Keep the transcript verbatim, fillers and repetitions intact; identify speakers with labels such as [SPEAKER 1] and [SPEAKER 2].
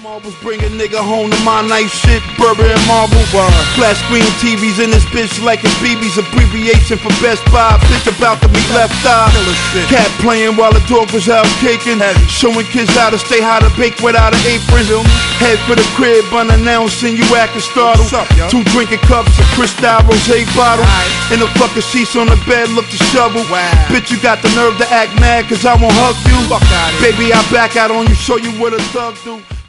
[SPEAKER 1] Marbles bring a nigga home to my nice shit, Burberry and marble. Flat screen T Vs in this bitch like it's B B's, abbreviation for Best Buy. Bitch about to be left eye. Cat playing while the dog was out kicking, showing kids how to stay how to bake without an apron. Head for the crib unannouncing, you acting startled. Two drinking cups, a Cristal rosé bottle, and the fucking sheets on the bed look disheveled. Bitch, you got the nerve to act mad cause I won't hug you. Baby, I back out on you, show you what a thug do.